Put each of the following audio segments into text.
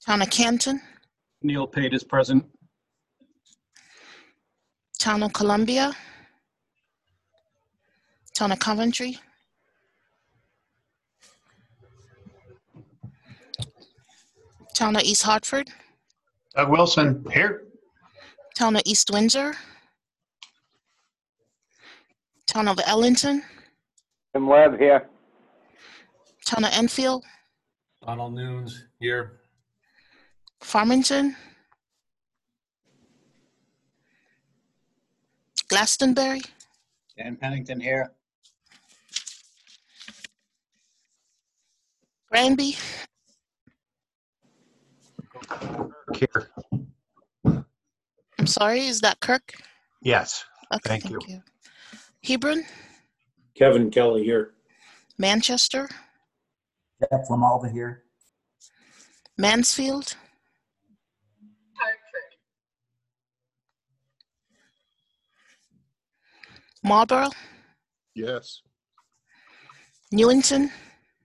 Town of Canton, Neil Pate is present. Town of Columbia, Town of Coventry, Town of East Hartford, Doug Wilson, here. Town of East Windsor, Town of Ellington, Jim Webb here. Town of Enfield, Donald Nunes here. Farmington, Glastonbury, Dan Pennington here. Granby, Here. I'm sorry, is that Kirk? Yes. Okay, Thank you. Hebron, Kevin Kelly here. Manchester, Jeff Lamalva here. Mansfield, Marlborough, Yes. Newington,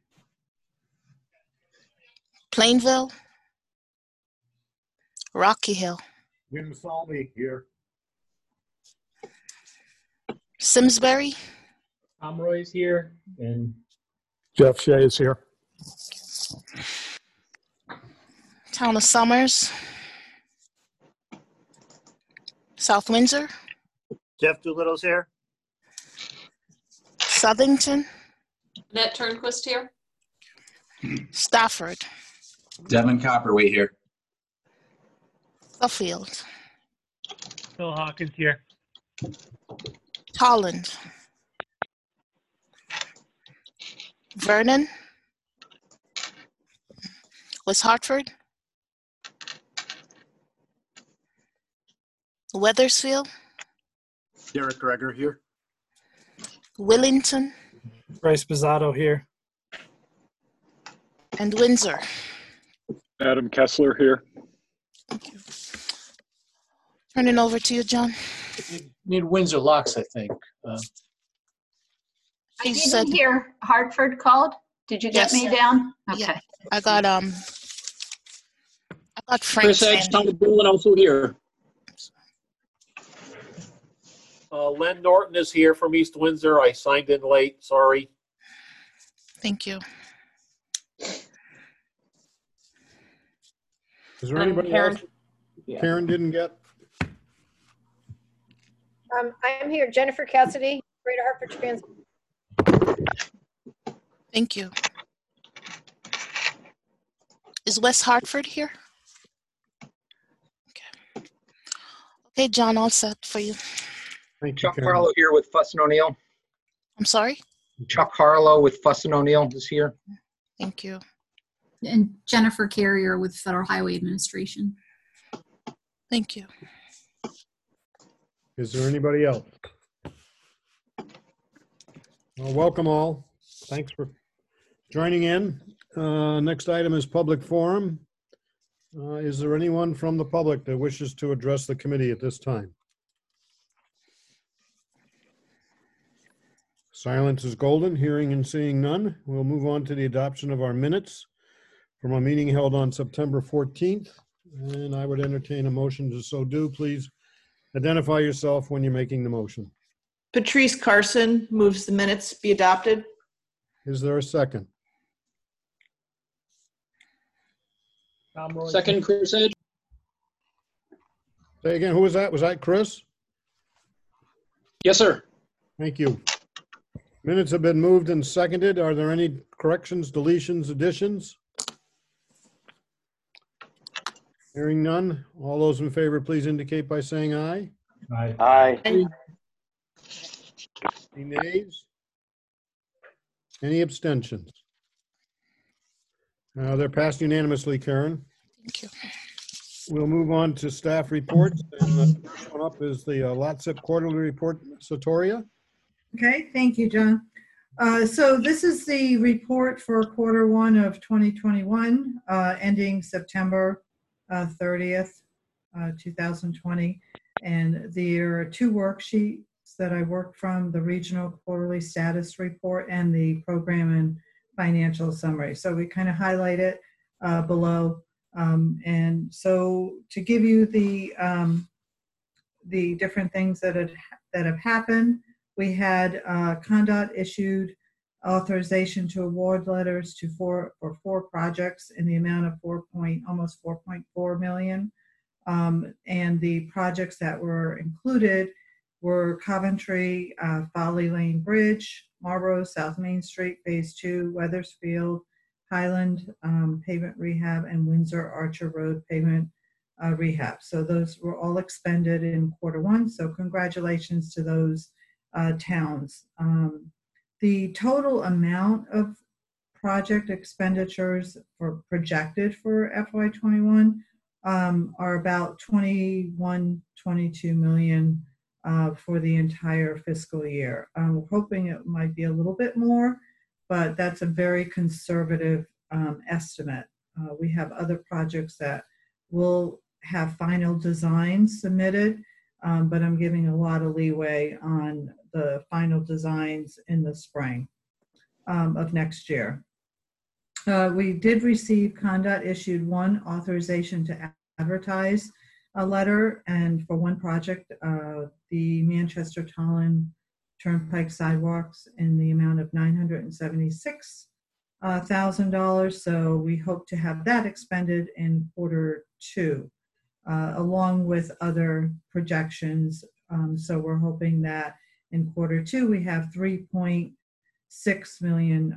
Plainville, Rocky Hill, Jim Salmi here. Simsbury, Tom Roy's here, and Jeff Shea is here. Town of Somers, South Windsor, Jeff Doolittle's here. Southington, Annette Turnquist here. Stafford, Devin Copperway here. Suffield, Phil Hawkins here. Holland, Vernon, West Hartford, Weathersfield, Derek Greger here. Willington, Bryce Bizzato here. and Windsor. Adam Kessler here. Thank you. Turning over to you, John. Need Windsor locks, I think. I She didn't said, hear Hartford called. Did you get Yes. me down? Okay. Yeah. I got Frank Chris Edge, saying, Town of Berlin, also here. Len Norton is here from East Windsor. I signed in late, sorry. thank you. Is there anybody else Karen didn't get? I'm here, Jennifer Cassidy, Greater Hartford Trans. Thank you. Is West Hartford here? Okay. Okay, John, all set for you. Thank you, Chuck Karen. Harlow here with Fuss and O'Neill. I'm sorry? Chuck Harlow with Fuss and O'Neill is here. Thank you. And Jennifer Carrier with Federal Highway Administration. Thank you. Is there anybody else? Well, welcome all. Thanks for joining in. Next item is public forum. Is there anyone from the public that wishes to address the committee at this time? Silence is golden, hearing and seeing none. We'll move on to the adoption of our minutes from a meeting held on September 14th. And I would entertain a motion to so do. Please identify yourself when you're making the motion. Patrice Carson moves the minutes be adopted. Is there a second? Tom Roy. Second, Chris Edge. Say again, who was that? Was that Chris? Yes, sir. Thank you. Minutes have been moved and seconded. Are there any corrections, deletions, additions? Hearing none. All those in favor, please indicate by saying aye. Aye. Aye. Any nays? Any abstentions? They're passed unanimously, Karen. Thank you. We'll move on to staff reports. And the first one up is the LOTSIP quarterly report. Satoria? Okay, thank you, John. So this is the report for Q1 of 2021, ending September 30th, 2020. And there are two worksheets that I worked from, the regional quarterly status report and the program and financial summary. So we kind of highlight it below And so to give you the different things that have happened, we had CONDOT issued authorization to award letters for four projects in the amount of almost 4.4 million. And the projects that were included were Coventry, Folly Lane Bridge, Marlborough, South Main Street, Phase 2, Weathersfield, Highland Pavement Rehab, and Windsor Archer Road Pavement Rehab. So those were all expended in Q1. So congratulations to those towns. The total amount of project expenditures projected for FY21 are about 22 million for the entire fiscal year. We're hoping it might be a little bit more, but that's a very conservative estimate. We have other projects that will have final designs submitted, but I'm giving a lot of leeway on the final designs in the spring of next year. We did receive, CONDOT issued one authorization to advertise a letter, and for one project, the Manchester-Tolland Turnpike sidewalks in the amount of $976,000. So we hope to have that expended in Q2, along with other projections. So we're hoping that in Q2 we have $3.6 million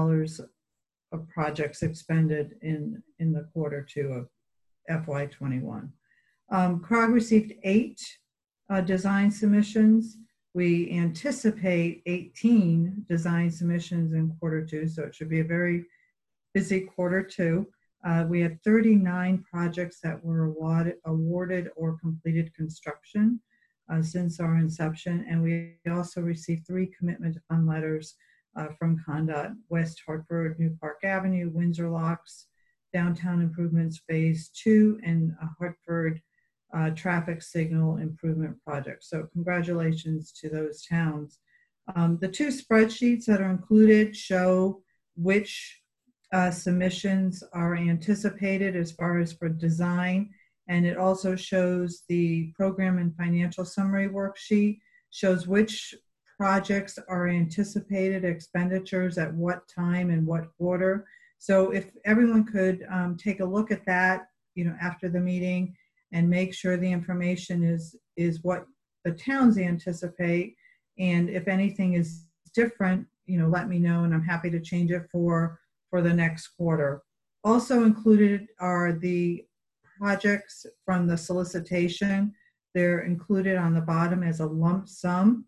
of projects expended in the Q2 of FY21. CROG received 8 design submissions. We anticipate 18 design submissions in Q2, so it should be a very busy Q2. We had 39 projects that were awarded or completed construction since our inception, and we also received 3 commitment to fund letters from CONDOT: West Hartford, New Park Avenue, Windsor Locks, Downtown Improvements Phase 2, and Hartford Traffic Signal Improvement Project. So congratulations to those towns. The 2 spreadsheets that are included show which submissions are anticipated as far as for design, and it also shows the program and financial summary worksheet, shows which projects are anticipated expenditures at what time and what quarter. So if everyone could take a look at that, after the meeting, and make sure the information is what the towns anticipate, and if anything is different, let me know, and I'm happy to change it for the next quarter. Also included are the projects from the solicitation. They're included on the bottom as a lump sum.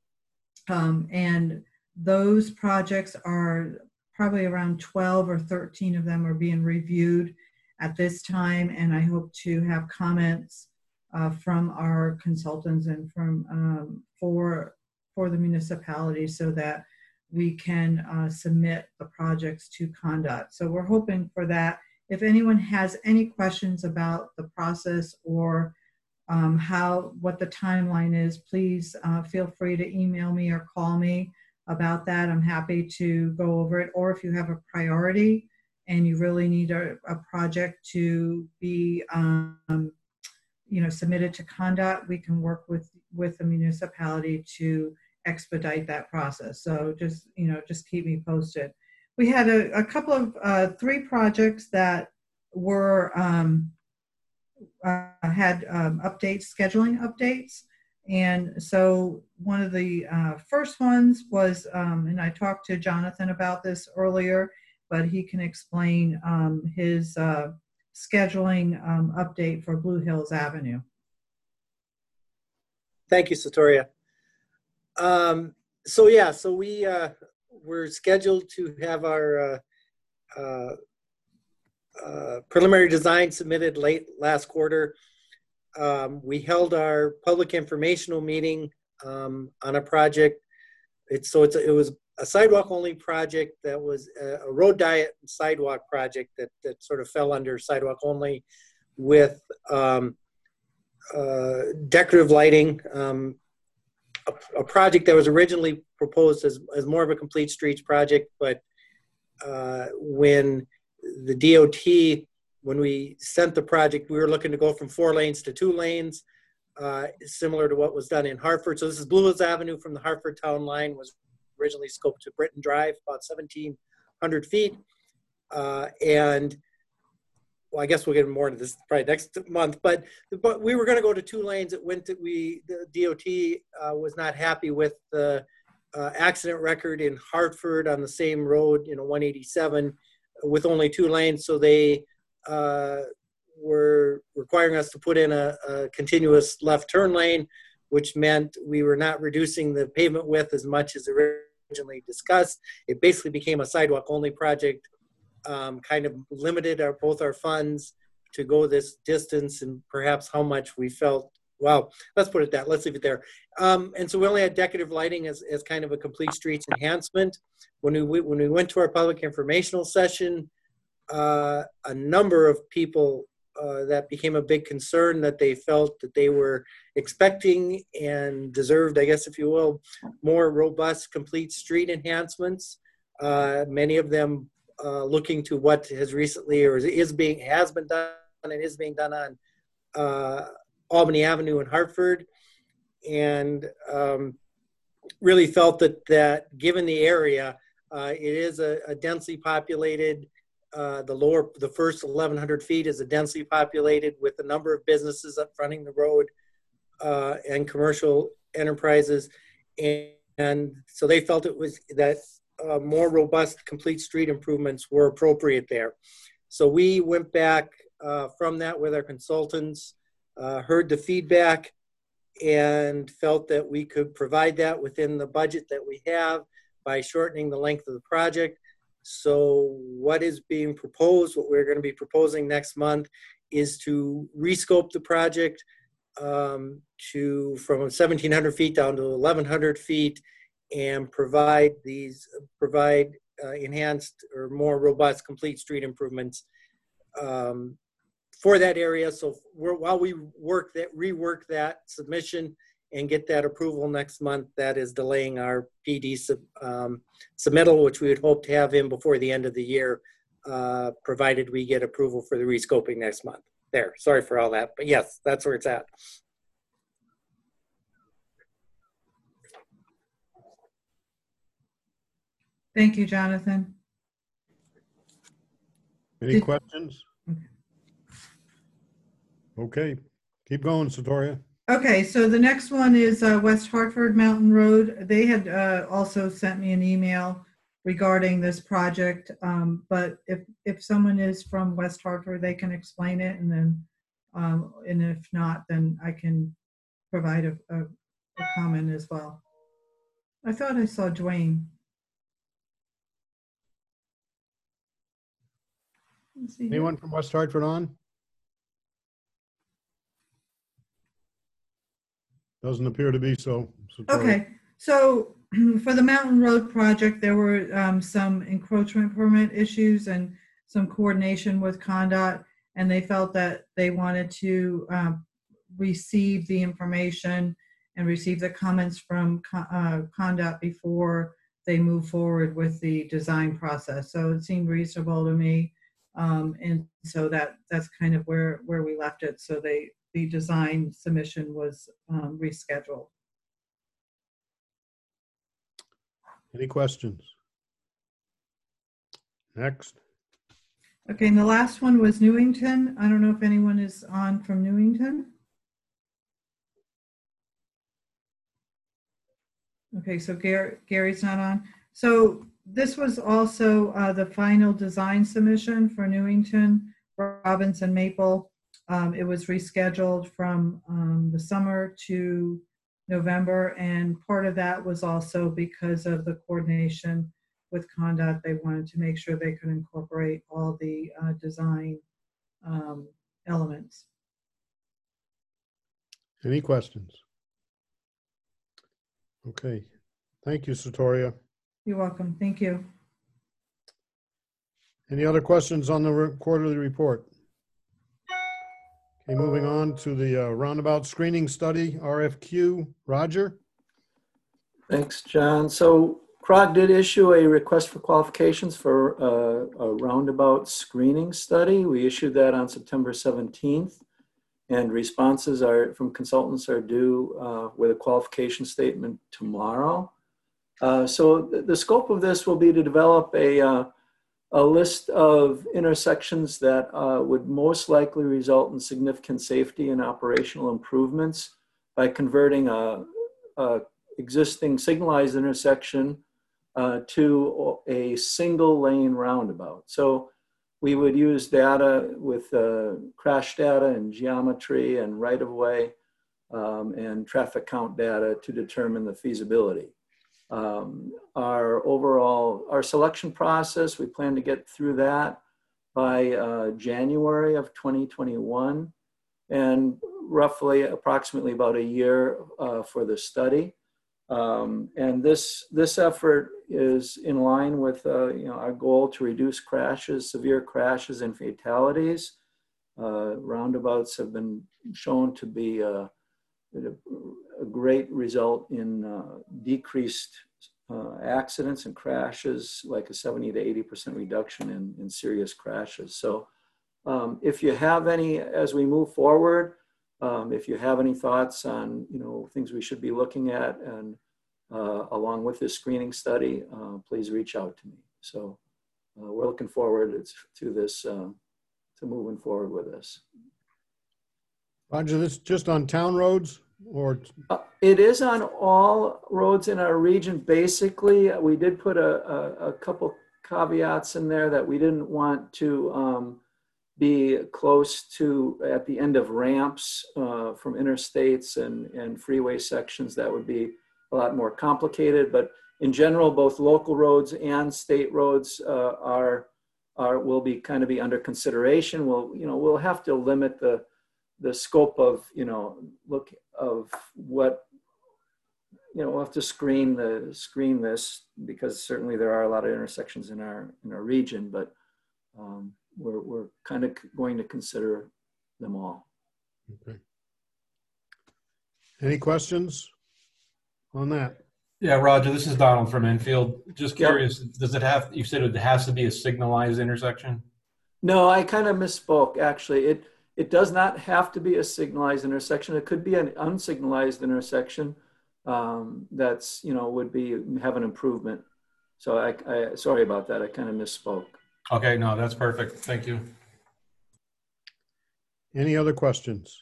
And those projects are probably around 12 or 13 of them are being reviewed at this time, and I hope to have comments from our consultants and from for the municipality so that we can submit the projects to CONDOT. So we're hoping for that. If anyone has any questions about the process or what the timeline is, please feel free to email me or call me about that. I'm happy to go over it. Or if you have a priority and you really need a project to be submitted to CONDOT, we can work with the municipality to expedite that process. So just keep me posted. We had a couple of 3 projects that were had scheduling updates. And so one of the first ones was, and I talked to Jonathan about this earlier, but he can explain his scheduling update for Blue Hills Avenue. Thank you, Satoria. So we're scheduled to have our preliminary design submitted late last quarter. We held our public informational meeting on a project. It was a sidewalk only project that was a road diet sidewalk project that sort of fell under sidewalk only with decorative lighting. A project that was originally proposed as more of a complete streets project, but when the DOT when we sent the project, we were looking to go from 4 lanes to 2 lanes, similar to what was done in Hartford. So this is Blue Hills Avenue from the Hartford town line, was originally scoped to Britton Drive, about 1,700 feet. And well, I guess we'll get more into this probably next month, but we were going to go to 2 lanes. It went to, the DOT was not happy with the accident record in Hartford on the same road, 187, with only 2 lanes. So they were requiring us to put in a continuous left turn lane, which meant we were not reducing the pavement width as much as originally discussed. It basically became a sidewalk only project. Kind of limited both our funds to go this distance and perhaps how much we felt, well, let's put it that, let's leave it there. And so we only had decorative lighting as kind of a complete streets enhancement. When we went to our public informational session, a number of people that became a big concern that they felt that they were expecting and deserved, I guess, if you will, more robust complete street enhancements. Many of them looking to what has recently or has been done and is being done on Albany Avenue in Hartford, and really felt that given the area, it is a densely populated. The first 1,100 feet is a densely populated with a number of businesses up fronting the road and commercial enterprises, and so they felt it was that. More robust complete street improvements were appropriate there. So we went back from that with our consultants, heard the feedback, and felt that we could provide that within the budget that we have by shortening the length of the project. So what is being proposed, what we're going to be proposing next month, is to rescope the project from 1,700 feet down to 1,100 feet, and provide enhanced or more robust complete street improvements for that area. So while we rework that submission and get that approval next month, that is delaying our PD submittal, which we would hope to have in before the end of the year, provided we get approval for the rescoping next month. There, sorry for all that, but yes, that's where it's at. Thank you, Jonathan. Any questions? Okay, keep going, Satoria. Okay, so the next one is West Hartford Mountain Road. They had also sent me an email regarding this project, but if someone is from West Hartford, they can explain it, and then and if not, then I can provide a comment as well. I thought I saw Dwayne. Anyone from West Hartford on? Doesn't appear to be so. Okay, so for the Mountain Road project, there were some encroachment permit issues and some coordination with CONDOT, and they felt that they wanted to receive the information and receive the comments from CONDOT before they move forward with the design process. So it seemed reasonable to me. And so that's kind of where we left it. So the design submission was rescheduled. Any questions? Next. Okay, and the last one was Newington. I don't know if anyone is on from Newington. Okay, so Gary's not on. So this was also the final design submission for Newington, Robinson Maple. It was rescheduled from the summer to November, and part of that was also because of the coordination with CONDOT. They wanted to make sure they could incorporate all the design elements. Any questions? Okay, thank you, Satoria. You're welcome. Thank you. Any other questions on the quarterly report? Okay, moving on to the roundabout screening study, RFQ. Roger? Thanks, John. So CROG did issue a request for qualifications for a roundabout screening study. We issued that on September 17th, and responses from consultants are due with a qualification statement tomorrow. So the scope of this will be to develop a list of intersections that would most likely result in significant safety and operational improvements by converting a existing signalized intersection to a single lane roundabout. So we would use data with crash data and geometry and right-of-way and traffic count data to determine the feasibility. Our selection process, we plan to get through that by January of 2021, and approximately about a year for the study. And this effort is in line with our goal to reduce crashes, severe crashes, and fatalities. Roundabouts have been shown to be a great result in decreased accidents and crashes, like a 70 to 80% reduction in serious crashes. So if you have any, as we move forward, if you have any thoughts on things we should be looking at, and along with this screening study, please reach out to me. So we're looking forward to this, to moving forward with this. Roger, this just on town roads, or? It is on all roads in our region. Basically, we did put a couple caveats in there that we didn't want to be close to at the end of ramps from interstates and freeway sections. That would be a lot more complicated, but in general, both local roads and state roads will be under consideration. We'll have to limit the scope of what we'll have to screen this, because certainly there are a lot of intersections in our region, but we're kind of going to consider them all. Okay. Any questions on that? Yeah, Roger, this is Donald from Enfield. Just curious, does it have, you said it has to be a signalized intersection? No, I kind of misspoke, actually. It does not have to be a signalized intersection. It could be an unsignalized intersection that's, would have an improvement. So I sorry about that. I kind of misspoke. Okay, no, that's perfect. Thank you. Any other questions?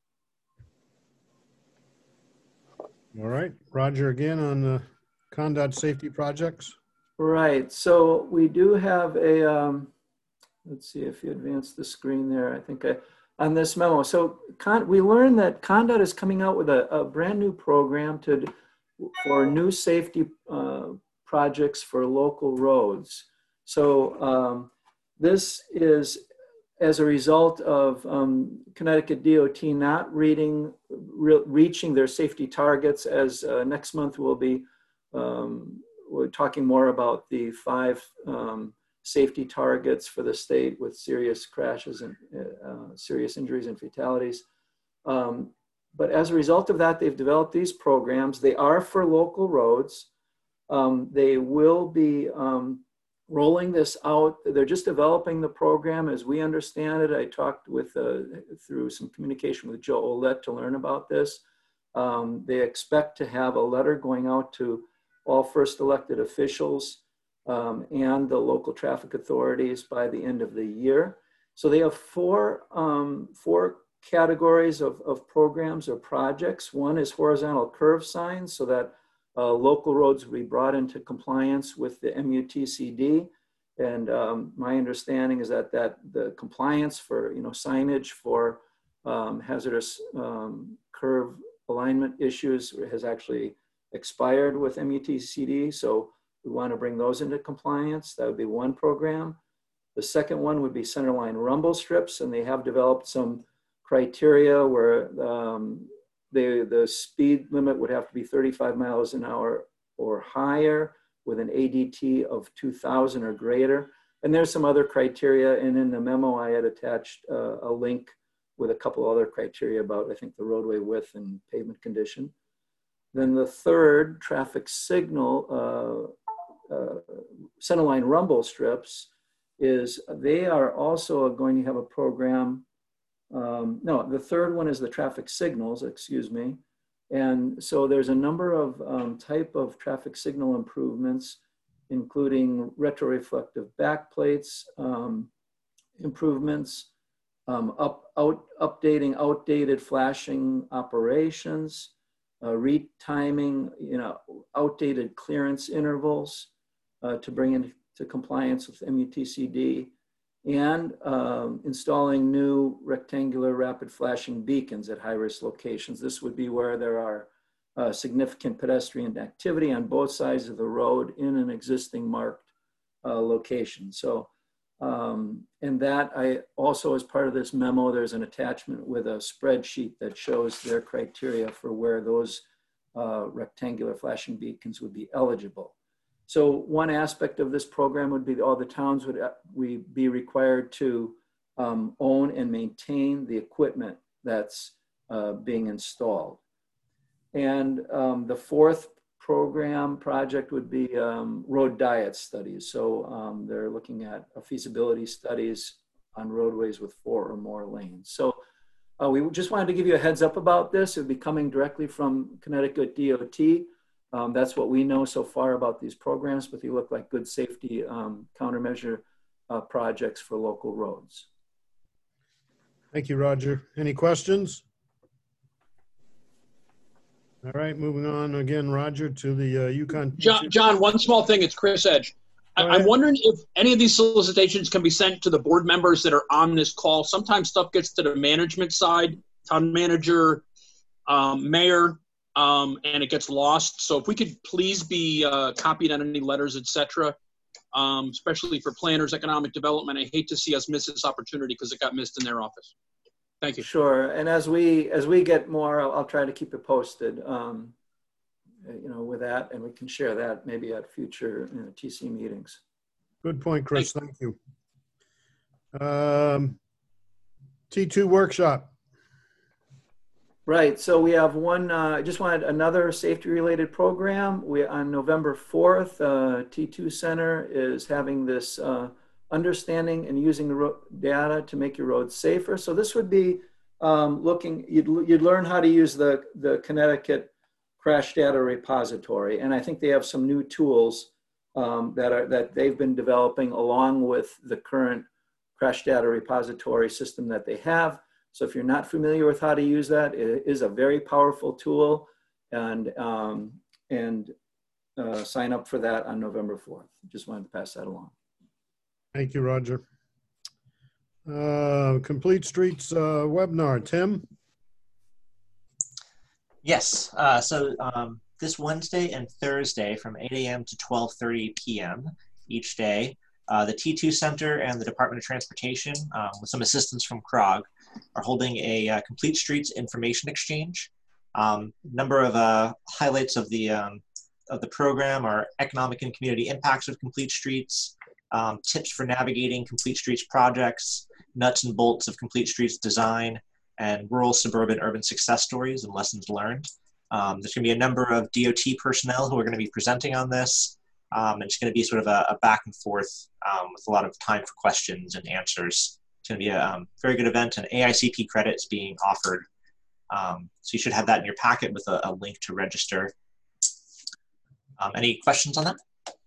All right, Roger, again on the CONDOT safety projects. Right, so we do have a, let's see if you advance the screen there, I think on this memo. So we learned that CONDOT is coming out with a brand new program for new safety projects for local roads. So this is as a result of Connecticut DOT not reaching their safety targets, as next month we're talking more about the 5 safety targets for the state with serious crashes and serious injuries and fatalities. But as a result of that, they've developed these programs. They are for local roads. They will be rolling this out. They're just developing the program as we understand it. I talked through some communication with Joe Olette to learn about this. They expect to have a letter going out to all first elected officials and the local traffic authorities by the end of the year. So they have four categories of programs or projects. One is horizontal curve signs, so that local roads will be brought into compliance with the MUTCD. And my understanding is that the compliance for signage for hazardous curve alignment issues has actually expired with MUTCD. So we want to bring those into compliance. That would be one program. The second one would be centerline rumble strips, and they have developed some criteria where the speed limit would have to be 35 miles an hour or higher with an ADT of 2,000 or greater. And there's some other criteria. And in the memo, I had attached a link with a couple other criteria about, I think, the roadway width and pavement condition. Then the third traffic signal centerline rumble strips is they are also going to have a program. No, the third one is the traffic signals, excuse me. And so there's a number of type of traffic signal improvements, including retroreflective backplates, improvements, updating outdated flashing operations, retiming, outdated clearance intervals to bring into compliance with MUTCD, and installing new rectangular rapid flashing beacons at high-risk locations. This would be where there are significant pedestrian activity on both sides of the road in an existing marked location. So, and that I also, as part of this memo, there's an attachment with a spreadsheet that shows their criteria for where those rectangular flashing beacons would be eligible. So one aspect of this program would be all the towns would be required to own and maintain the equipment that's being installed. And the fourth project would be road diet studies. So they're looking at feasibility studies on roadways with 4 or more lanes. So we just wanted to give you a heads up about this. It would be coming directly from Connecticut DOT. That's what we know so far about these programs, but they look like good safety countermeasure projects for local roads. Thank you, Roger. Any questions? All right, moving on again, Roger, to the Yukon. John, one small thing. It's Chris Edge. I'm wondering if any of these solicitations can be sent to the board members that are on this call. Sometimes stuff gets to the management side, town manager, mayor, and it gets lost. So if we could please be copied on any letters, etc., especially for planners, economic development. I hate to see us miss this opportunity because it got missed in their office. Thank you. Sure. And as we get more, I'll try to keep it posted, with that, and we can share that maybe at future TC meetings. Good point, Chris. Thank you. T2 workshop. Right. So we have one, I just wanted another safety related program. On November 4th, T2 Center is having this understanding and using the data to make your roads safer. So this would be you'd learn how to use the Connecticut Crash Data Repository. And I think they have some new tools that they've been developing along with the current Crash Data Repository system that they have. So if you're not familiar with how to use that, it is a very powerful tool, and sign up for that on November 4th. Just wanted to pass that along. Thank you, Roger. Complete Streets webinar, Tim? Yes, so this Wednesday and Thursday from 8 a.m. to 12:30 p.m. each day, the T2 Center and the Department of Transportation, with some assistance from CROG, are holding a Complete Streets information exchange. Number of highlights of the program are economic and community impacts of Complete Streets, tips for navigating Complete Streets projects, nuts and bolts of Complete Streets design, and rural, suburban, urban success stories and lessons learned. There's going to be a number of DOT personnel who are going to be presenting on this. And it's going to be sort of a back and forth with a lot of time for questions and answers. It's going to be a very good event, and AICP credits being offered. So you should have that in your packet with a link to register. Any questions on that?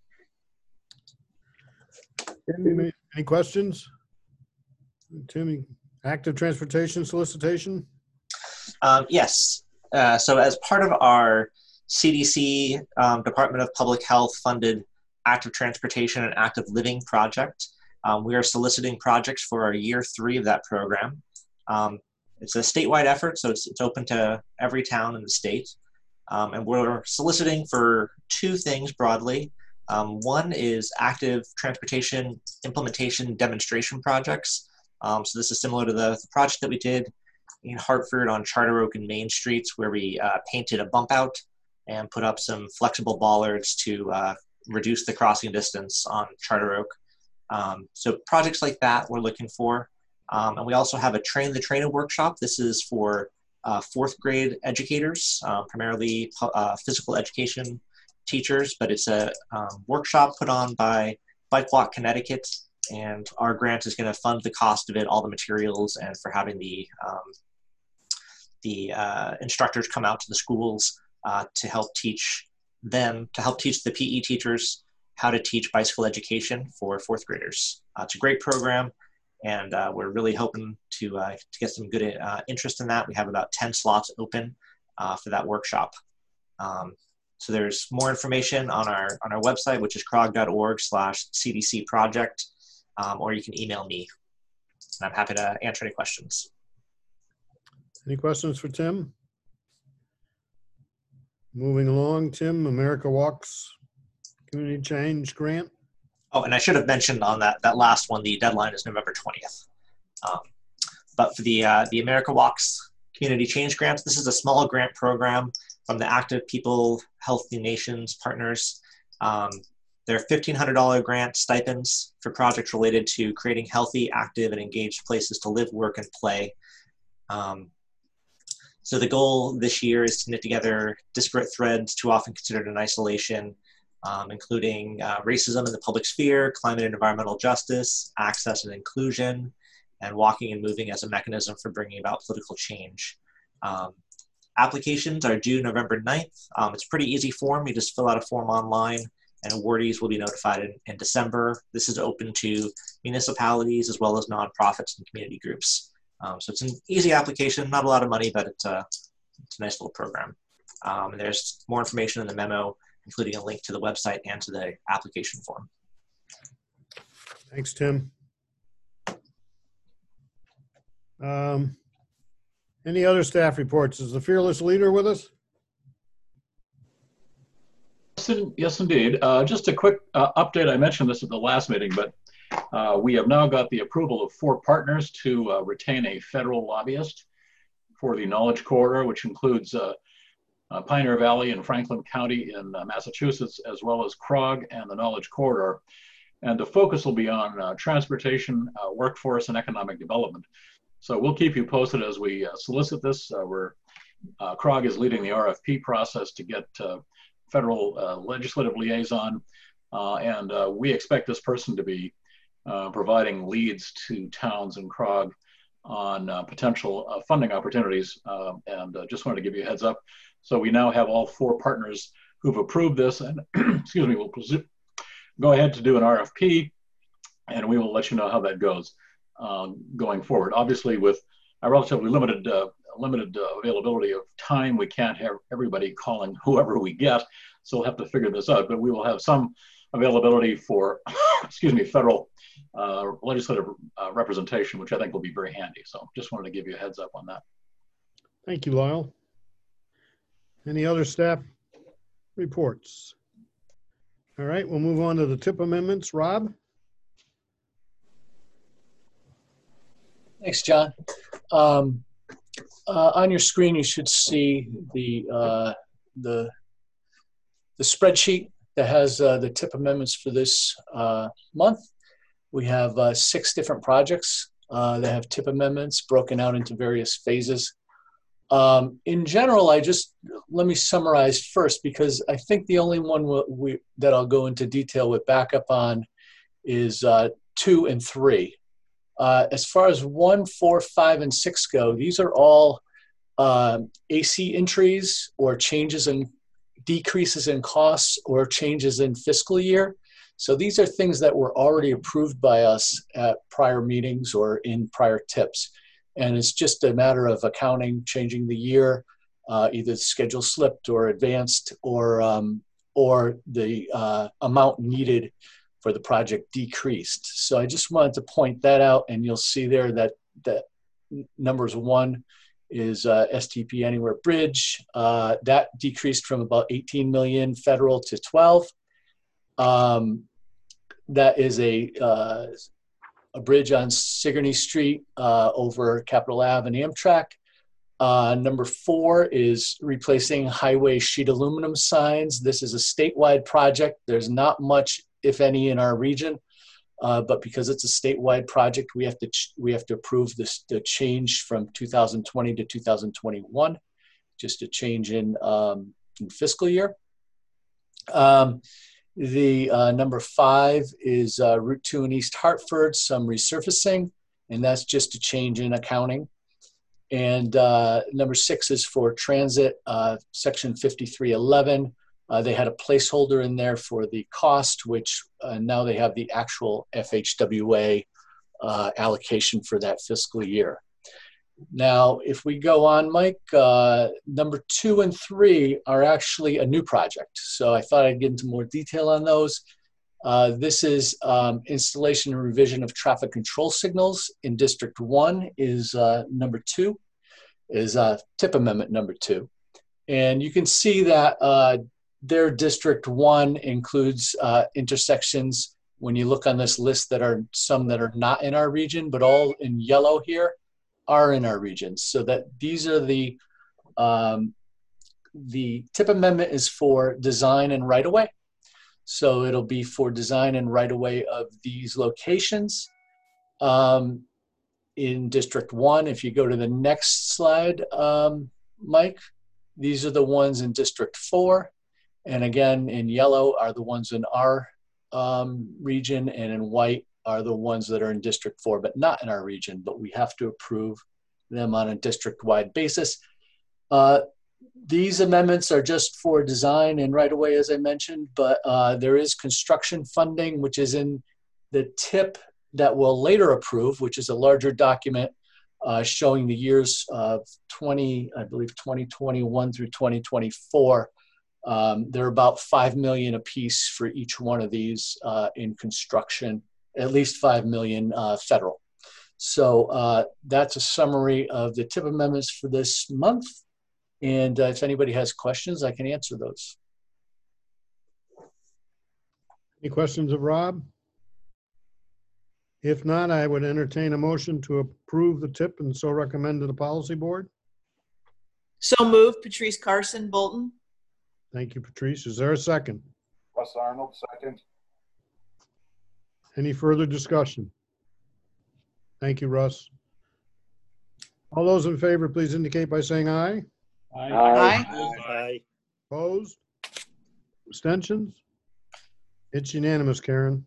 Any questions? Timmy, active transportation solicitation? Yes. So as part of our CDC, Department of Public Health funded active transportation and active living project, we are soliciting projects for our year 3 of that program. It's a statewide effort, so it's open to every town in the state. And we're soliciting for 2 things broadly. One is active transportation implementation demonstration projects. So this is similar to the project that we did in Hartford on Charter Oak and Main Streets, where we painted a bump out and put up some flexible bollards to reduce the crossing distance on Charter Oak. So projects like that we're looking for. And we also have a Train the Trainer workshop. This is for 4th grade educators, primarily physical education teachers, but it's a workshop put on by Bike Walk Connecticut, and our grant is going to fund the cost of it, all the materials, and for having the instructors come out to the schools to help teach the PE teachers how to teach bicycle education for fourth graders. It's a great program, and we're really hoping to get some good interest in that. We have about 10 slots open for that workshop. So there's more information on our website, which is crog.org/CDC project, or you can email me, and I'm happy to answer any questions. Any questions for Tim? Moving along, Tim, America Walks Community Change Grant. Oh, and I should have mentioned on that last one, the deadline is November 20th. But for the America Walks Community Change Grants, this is a small grant program from the Active People Healthy Nations partners. There are $1,500 grant stipends for projects related to creating healthy, active, and engaged places to live, work, and play. So the goal this year is to knit together disparate threads too often considered in isolation, including racism in the public sphere, climate and environmental justice, access and inclusion, and walking and moving as a mechanism for bringing about political change. Applications are due November 9th. It's a pretty easy form. You just fill out a form online, and awardees will be notified in December. This is open to municipalities as well as nonprofits and community groups. So it's an easy application, not a lot of money, but it's a nice little program. And there's more information in the memo, including a link to the website and to the application form. Thanks, Tim. Any other staff reports? Is the fearless leader with us? Yes, indeed. Just a quick update. I mentioned this at the last meeting, but we have now got the approval of 4 partners to retain a federal lobbyist for the Knowledge Corridor, which includes Pioneer Valley and Franklin County in Massachusetts, as well as CROG and the Knowledge Corridor. And the focus will be on transportation, workforce, and economic development. So we'll keep you posted as we solicit this. CROG is leading the RFP process to get federal legislative liaison, and we expect this person to be providing leads to towns and CROG on potential funding opportunities, and just wanted to give you a heads up. So we now have all 4 partners who've approved this, and excuse me, we'll go ahead to do an RFP, and we will let you know how that goes going forward. Obviously, with a relatively limited availability of time, we can't have everybody calling whoever we get, so we'll have to figure this out. But we will have some availability for, excuse me, federal legislative representation, which I think will be very handy. So just wanted to give you a heads up on that. Thank you, Lyle. Any other staff reports? All right, we'll move on to the tip amendments. Rob? Thanks, John. On your screen, you should see the spreadsheet that has the tip amendments for this month. We have 6 different projects that have tip amendments broken out into various phases. In general, let me summarize first, because I think the only one that I'll go into detail with backup on is 2 and 3. As far as 1, 4, 5, and 6 go, these are all AC entries or changes in decreases in costs or changes in fiscal year. So these are things that were already approved by us at prior meetings or in prior tips. And it's just a matter of accounting, changing the year, either the schedule slipped or advanced, or the amount needed for the project decreased. So I just wanted to point that out, and you'll see there that numbers 1 is STP Anywhere Bridge. That decreased from about 18 million federal to 12. That is a bridge on Sigourney Street over Capitol Ave and Amtrak. Number 4 is replacing highway sheet aluminum signs. This is a statewide project. There's not much, if any, in our region, but because it's a statewide project, we have to approve the change from 2020 to 2021, just a change in fiscal year. Number 5 is Route 2 in East Hartford, some resurfacing, and that's just a change in accounting. And number 6 is for transit, section 5311. They had a placeholder in there for the cost, which now they have the actual FHWA allocation for that fiscal year. Now, if we go on, Mike, number 2 and 3 are actually a new project. So I thought I'd get into more detail on those. This is installation and revision of traffic control signals in District 1 is number 2, is TIP amendment number 2. And you can see that their District 1 includes intersections, when you look on this list, that are some that are not in our region, but all in yellow here are in our region. So that these are the TIP amendment is for design and right-of-way. So it'll be for design and right-of-way of these locations in District 1. If you go to the next slide, Mike, these are the ones in District 4. And again, in yellow are the ones in our region, and in white are the ones that are in District 4, but not in our region, but we have to approve them on a district-wide basis. These amendments are just for design and right-of-way, as I mentioned, but there is construction funding, which is in the TIP that we'll later approve, which is a larger document showing the years of 2021 through 2024. They're about $5 million a piece for each one of these in construction, at least $5 million federal. So that's a summary of the TIP amendments for this month. And if anybody has questions, I can answer those. Any questions of Rob? If not, I would entertain a motion to approve the TIP and so recommend to the policy board. So moved, Patrice Carson, Bolton. Thank you, Patrice. Is there a second? Russ Arnold, second. Any further discussion? Thank you, Russ. All those in favor, please indicate by saying aye. Aye. Aye. Opposed? Abstentions? It's unanimous, Karen.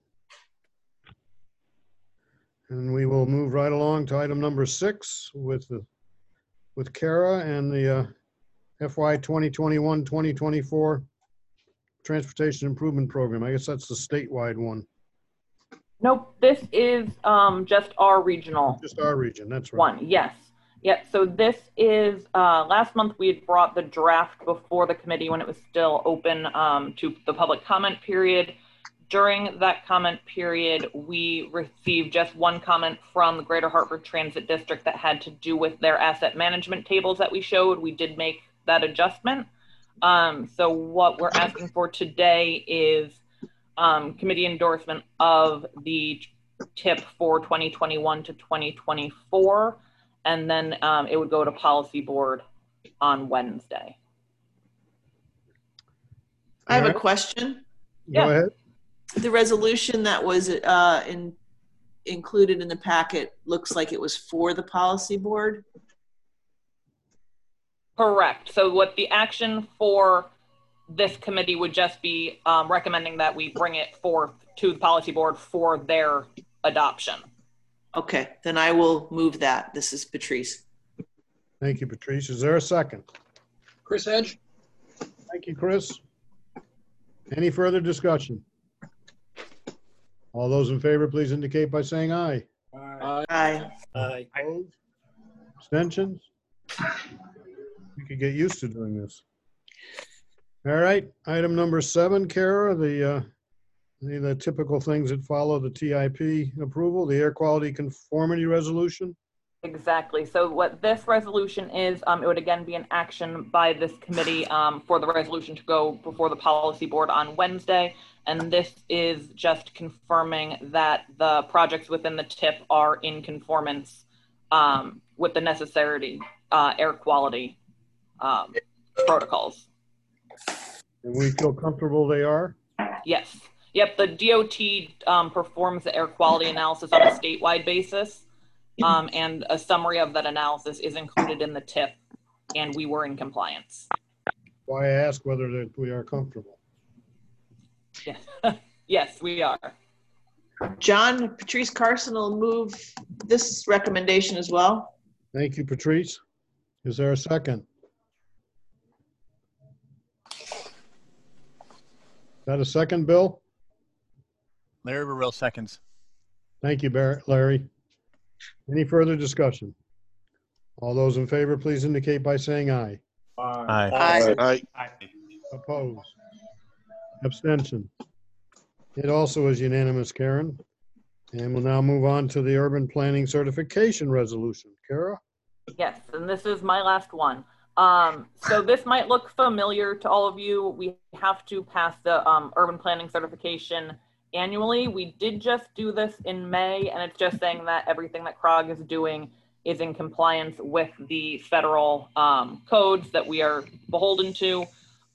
And we will move right along to item number 6 with Kara and the FY 2021-2024 Transportation Improvement Program. I guess that's the statewide one. Nope, this is just our regional. Just our region, that's right. One, yes. Yeah, so this is, last month we had brought the draft before the committee when it was still open to the public comment period. During that comment period, we received just one comment from the Greater Hartford Transit District that had to do with their asset management tables that we showed. We did make that adjustment. So what we're asking for today is committee endorsement of the TIP for 2021 to 2024. And then it would go to policy board on Wednesday. I have a question. Go ahead. The resolution that was included in the packet looks like it was for the policy board. Correct. So what the action for this committee would just be recommending that we bring it forth to the policy board for their adoption. Okay, then I will move that. This is Patrice. Thank you, Patrice. Is there a second? Chris Edge. Thank you, Chris. Any further discussion? All those in favor, please indicate by saying aye. Aye. Aye. Opposed? Abstentions? We could get used to doing this. All right, item number 7, Kara, the typical things that follow the TIP approval, the air quality conformity resolution. Exactly. So what this resolution is, it would again be an action by this committee for the resolution to go before the policy board on Wednesday. And this is just confirming that the projects within the TIP are in conformance with the necessary air quality protocols. And we feel comfortable they are? Yes. Yep, the DOT performs the air quality analysis on a statewide basis, and a summary of that analysis is included in the TIP, and we were in compliance. Why I ask whether we are comfortable. Yes, we are. John, Patrice Carson will move this recommendation as well. Thank you, Patrice. Is there a second? Is that a second, Bill? Larry Burrell seconds. Thank you, Larry. Any further discussion? All those in favor, please indicate by saying aye. Aye. Opposed? Abstention? It also is unanimous, Karen. And we'll now move on to the urban planning certification resolution. Kara? Yes, and this is my last one. So this might look familiar to all of you. We have to pass the urban planning certification annually. We did just do this in May, and it's just saying that everything that CROG is doing is in compliance with the federal codes that we are beholden to.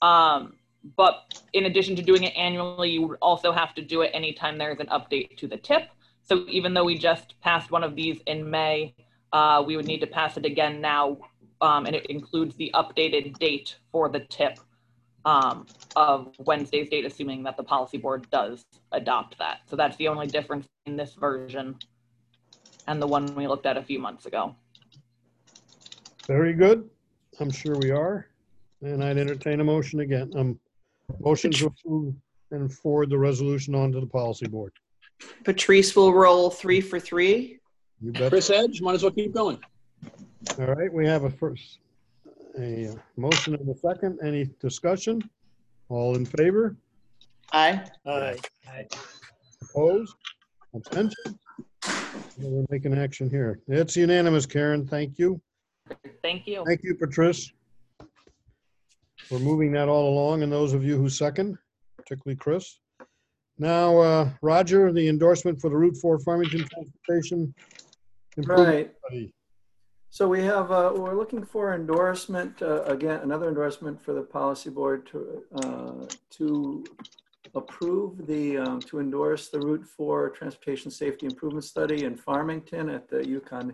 But in addition to doing it annually, you would also have to do it anytime there's an update to the TIP. So even though we just passed one of these in May, we would need to pass it again now, and it includes the updated date for the TIP of Wednesday's date, assuming that the policy board does adopt that. So that's the only difference in this version and the one we looked at a few months ago. Very good. I'm sure we are. And I'd entertain a motion again. Motion to approve and forward the resolution on to the policy board. Patrice will roll 3 for 3. You bet. Chris Edge, might as well keep going. All right, we have a motion and a second. Any discussion? All in favor? Aye. Aye. Opposed? Abstention? We're making action here. It's unanimous, Karen. Thank you. Thank you. Thank you, Patrice. We're moving that all along, and those of you who second, particularly Chris. Now, Roger, the endorsement for the Route 4 Farmington Transportation Improvement Study. So we have, we're looking for endorsement, again, another endorsement for the policy board to approve the, to endorse the Route 4 Transportation Safety Improvement Study in Farmington at the UConn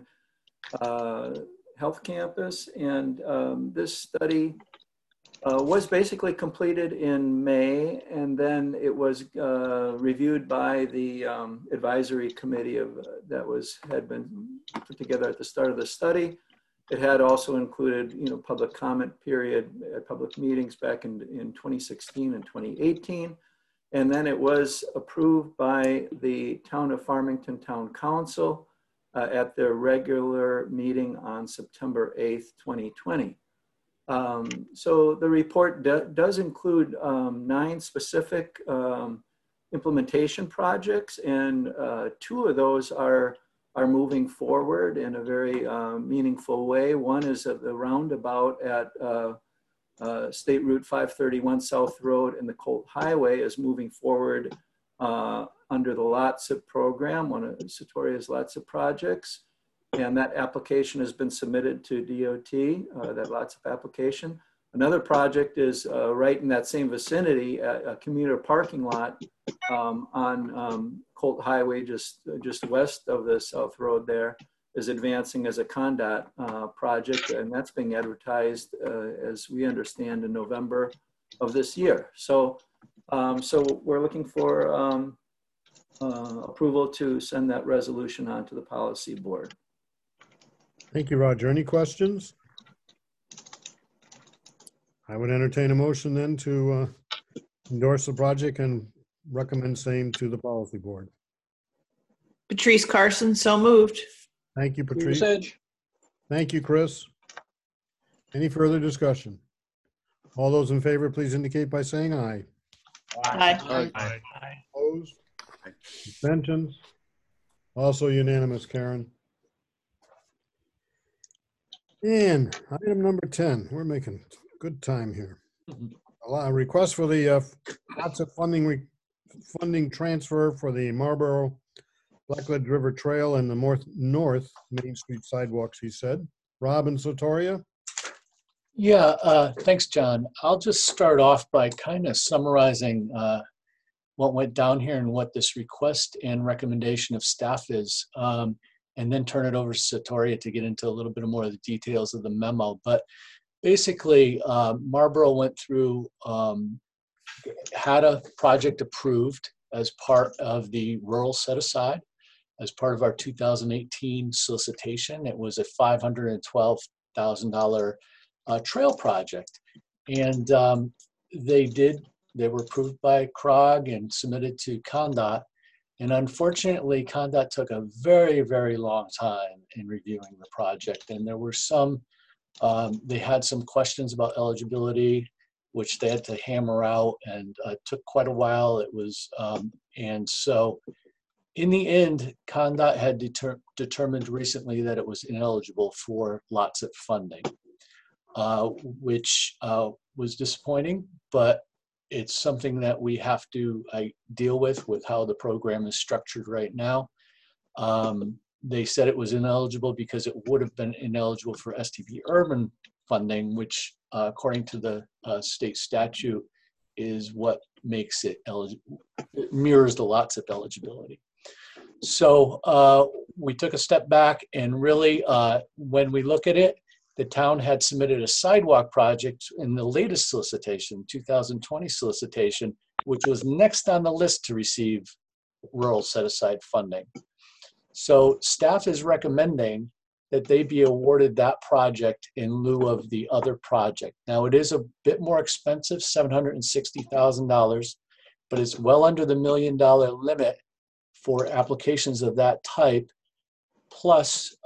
Health Campus. And this study was basically completed in May, and then it was reviewed by the advisory committee that had been put together at the start of the study. It had also included, public comment period at public meetings back in 2016 and 2018. And then it was approved by the Town of Farmington Town Council at their regular meeting on September 8th, 2020. So the report does include 9 specific implementation projects, and 2 of those are moving forward in a very meaningful way. One is at the roundabout at State Route 531 South Road, and the Colt Highway is moving forward under the LOTSIP program, one of Satoria's LOTSIP projects. And that application has been submitted to DOT, that LOTSIP application. Another project is right in that same vicinity, a commuter parking lot on Colt Highway, just west of the South Road there, is advancing as a CONDOT project, and that's being advertised, as we understand, in November of this year. So, so we're looking for approval to send that resolution on to the policy board. Thank you, Roger. Any questions? I would entertain a motion then to endorse the project and recommend same to the policy board. Patrice Carson, so moved. Thank you, Patrice. Chris Edge. Thank you, Chris. Any further discussion? All those in favor, please indicate by saying aye. Aye. Aye. Opposed? Abstentions? Also unanimous, Karen. And item number 10, we're making good time here. A request for the lots of funding transfer for the Marlboro Blackledge River Trail and the North Main Street sidewalks, he said. Rob and Sotoria? Yeah, thanks, John. I'll just start off by kind of summarizing what went down here and what this request and recommendation of staff is, and then turn it over to Sotoria to get into a little bit more of the details of the memo. But basically, Marlboro went through had a project approved as part of the rural set aside, as part of our 2018 solicitation. It was a $512,000 trail project. And they were approved by CROG and submitted to CONDOT. And unfortunately, CONDOT took a very, very long time in reviewing the project. And there were they had some questions about eligibility, which they had to hammer out, and took quite a while. And so in the end, CONDOT had determined recently that it was ineligible for LOTCIP funding, which was disappointing, but it's something that we have to deal with how the program is structured right now. They said it was ineligible because it would have been ineligible for STP urban funding, which according to the state statute is what makes it eligible. It mirrors the LOTCIP eligibility. So we took a step back, and really when we look at it, the town had submitted a sidewalk project in the latest solicitation, 2020 solicitation, which was next on the list to receive rural set-aside funding. So staff is recommending that they be awarded that project in lieu of the other project. Now, it is a bit more expensive, $760,000, but it's well under the $1 million limit for applications of that type. Plus,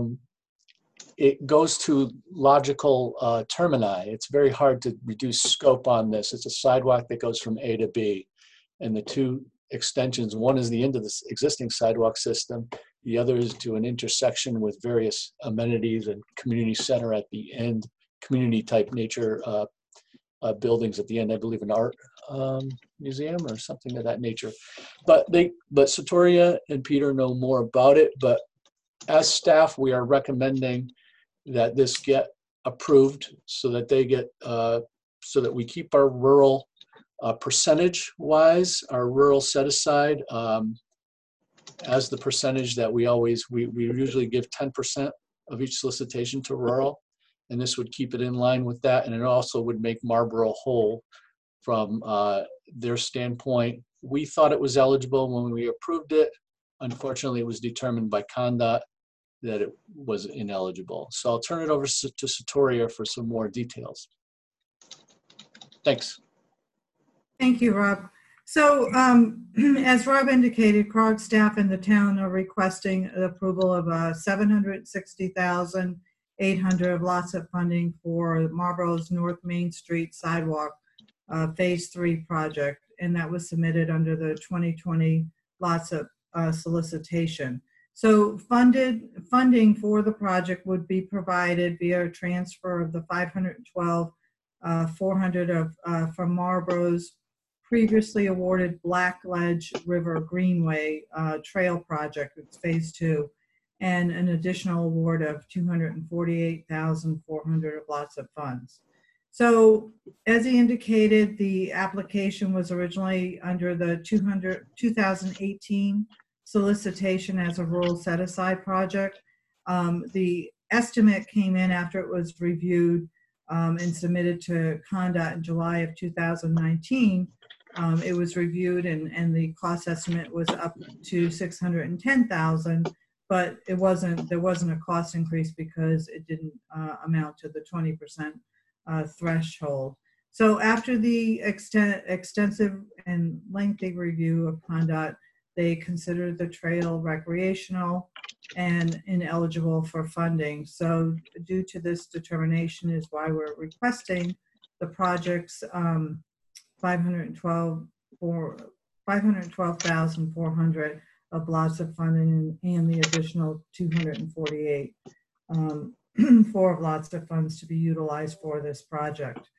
it goes to logical termini. It's very hard to reduce scope on this. It's a sidewalk that goes from A to B. And the two extensions, one is the end of the existing sidewalk system. The other is to an intersection with various amenities and community center at the end, community type nature buildings at the end, I believe an art museum or something of that nature. But Satoria and Peter know more about it, but as staff, we are recommending that this get approved so that they get, so that we keep our rural percentage-wise, our rural set-aside as the percentage that we usually give 10% of each solicitation to rural, and this would keep it in line with that, and it also would make Marlboro whole from their standpoint. We thought it was eligible when we approved it. Unfortunately, it was determined by CONDOT that it was ineligible. So I'll turn it over to Satoria for some more details. Thanks. Thank you, Rob. So as Rob indicated, CROG staff and the town are requesting the approval of $760,800 of LOTCIP funding for Marlboro's North Main Street Sidewalk Phase 3 project, and that was submitted under the 2020 LOTCIP solicitation. So funding for the project would be provided via a transfer of the $512,400 from Marlboro's previously awarded Blackledge River Greenway Trail project, it's Phase 2, and an additional award of $248,400 of LOTCIP funds. So as he indicated, the application was originally under the 2018 solicitation as a rural set-aside project. The estimate came in after it was reviewed and submitted to CONDOT in July of 2019. It was reviewed and the cost estimate was up to $610,000, but there wasn't a cost increase because it didn't amount to the 20% threshold. So after the extensive and lengthy review of CONDOT, they considered the trail recreational and ineligible for funding. So due to this determination is why we're requesting the project's $512,400 of LOTCIP funding and the additional $248 for LOTCIP funds to be utilized for this project.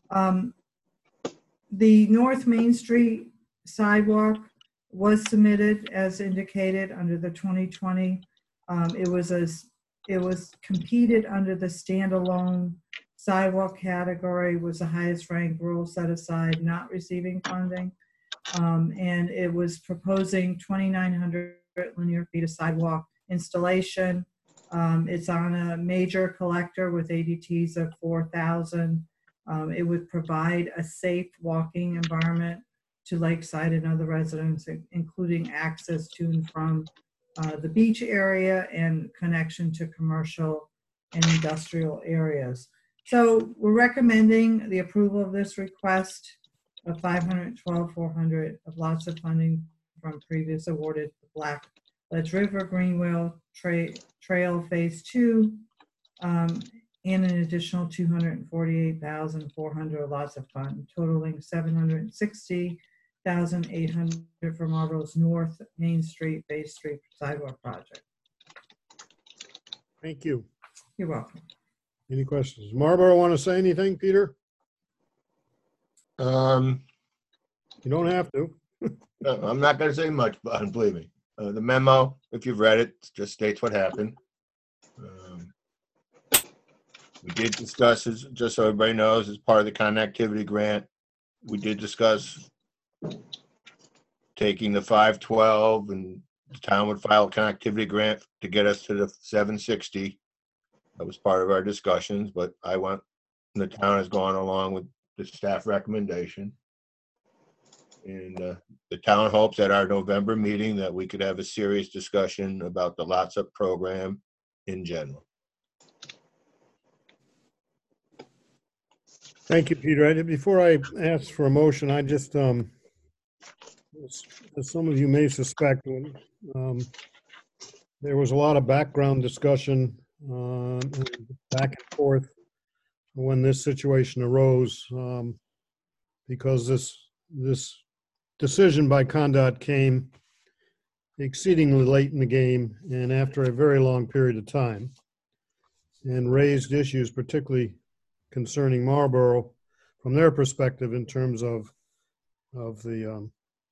The North Main Street sidewalk was submitted as indicated under the 2020. It was competed under the standalone sidewalk category, was the highest ranked rural set aside, not receiving funding. And it was proposing 2,900 linear feet of sidewalk installation. It's on a major collector with ADTs of 4,000. It would provide a safe walking environment to Lakeside and other residents, including access to and from the beach area and connection to commercial and industrial areas. So we're recommending the approval of this request of $512,400 of lots of funding from previous awarded Black Ledge River Greenwell Trail Phase 2, and an additional $248,400 lots of fund, totaling $760,800 for Marlboro's North Main Street Bay Street sidewalk project. Thank you. You're welcome. Any questions? Marlboro want to say anything, Peter? You don't have to. I'm not going to say much, but believe me. The memo, if you've read it, just states what happened. We did discuss, just so everybody knows, as part of the connectivity grant, we did discuss taking the 512 and the town would file a connectivity grant to get us to the 760. That was part of our discussions, but the town has gone along with the staff recommendation. And the town hopes at our November meeting that we could have a serious discussion about the Lots Up program in general. Thank you, Peter. Before I ask for a motion, I just, as some of you may suspect, there was a lot of background discussion back and forth when this situation arose, because this decision by ConnDOT came exceedingly late in the game and after a very long period of time, and raised issues particularly concerning Marlboro from their perspective in terms of the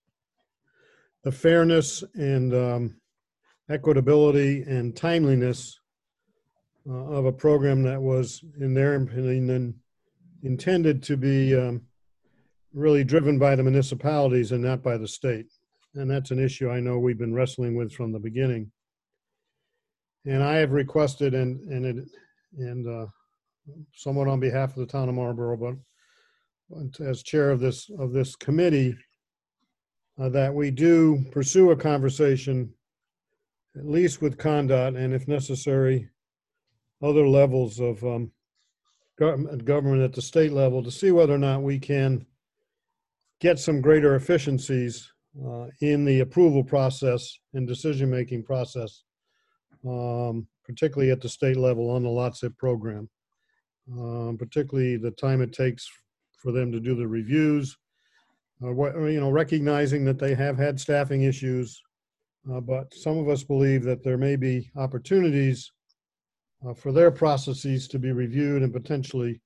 fairness and equitability and timeliness of a program that was, in their opinion, intended to be really driven by the municipalities and not by the state. And that's an issue I know we've been wrestling with from the beginning. And I have requested, and somewhat on behalf of the town of Marlboro, but as chair of this committee, that we do pursue a conversation, at least with ConnDOT, and if necessary, other levels of government at the state level, to see whether or not we can get some greater efficiencies in the approval process and decision-making process, particularly at the state level on the LOTSIP program. Particularly the time it takes for them to do the reviews, recognizing that they have had staffing issues, but some of us believe that there may be opportunities for their processes to be reviewed and potentially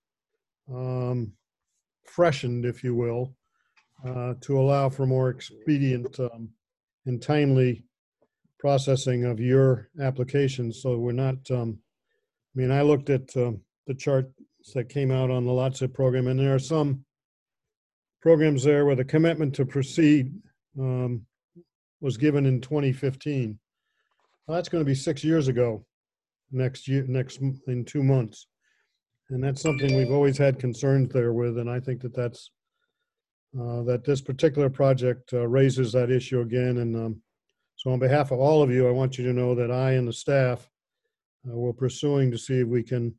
freshened, if you will, to allow for more expedient and timely processing of your applications. So we're not, I looked at the charts that came out on the LOTSIP program, and there are some programs there where the commitment to proceed was given in 2015. Well, that's going to be 6 years ago in 2 months. And that's something we've always had concerns there with, and I think that this particular project raises that issue again. And so on behalf of all of you, I want you to know that I and the staff we're pursuing to see if we can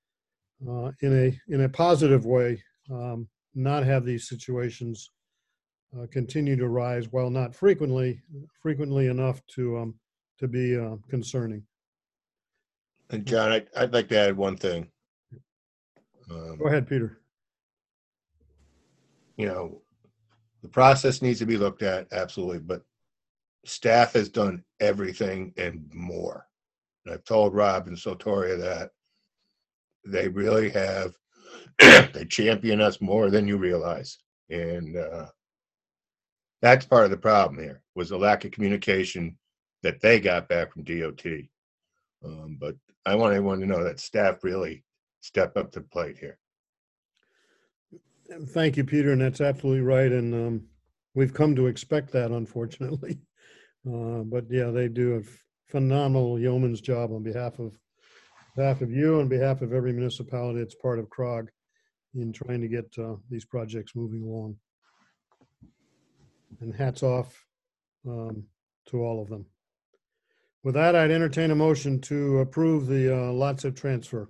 in a positive way, not have these situations continue to rise, while not frequently enough to be concerning. And John, I'd like to add one thing. Go ahead, Peter. The process needs to be looked at, absolutely, but staff has done everything and more. And I've told Rob and Sotoria that they really have, they champion us more than you realize. And that's part of the problem here, was the lack of communication that they got back from DOT. But I want everyone to know that staff really stepped up to the plate here. Thank you, Peter, and that's absolutely right. And we've come to expect that, unfortunately. But yeah, they do a phenomenal yeoman's job on behalf of you, on behalf of every municipality that's part of CROG, in trying to get these projects moving along. And hats off to all of them. With that, I'd entertain a motion to approve the lots of transfer.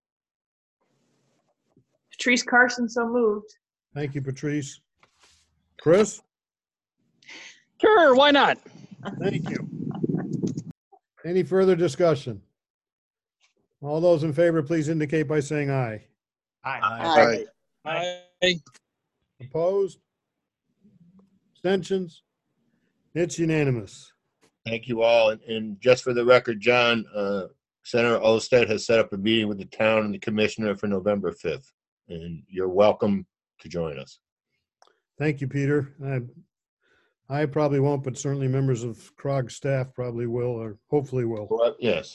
Patrice Carson, so moved. Thank you, Patrice. Chris? Sure, why not? Thank you. Any further discussion? All those in favor, please indicate by saying aye. Aye. Aye. Opposed? Abstentions? It's unanimous. Thank you all. And just for the record, John, Senator Olsted has set up a meeting with the town and the commissioner for November 5th. And you're welcome to join us. Thank you, Peter. I probably won't, but certainly members of CROG staff probably will, or hopefully will. Well, yes.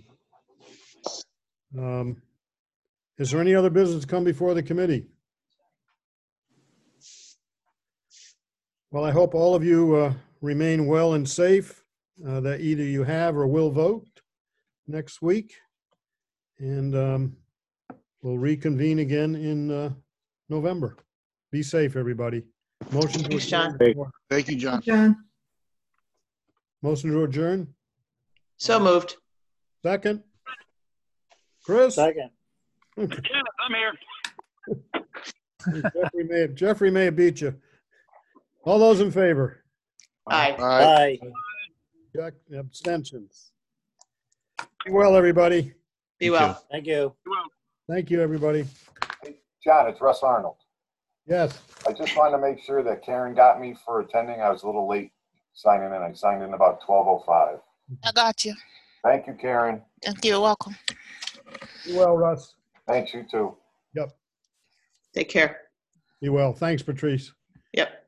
Is there any other business to come before the committee? Well, I hope all of you remain well and safe, that either you have or will vote next week. And we'll reconvene again in November. Be safe, everybody. Motion to Thanks, John. adjourn. Thank you, John. John, Motion to adjourn. So moved. Second. Chris? Second. Yes, I'm here. Jeffrey may have beat you. All those in favor? Aye. Aye. Jack, abstentions. Be well, everybody. Be well. Thank you. Thank you, everybody. John, it's Russ Arnold. Yes. I just wanted to make sure that Karen got me for attending. I was a little late signing in. I signed in about 12:05. I got you. Thank you, Karen. Thank you. You're welcome. Be well, Russ. Thanks, you too. Yep. Take care. Be well. Thanks, Patrice. Yep.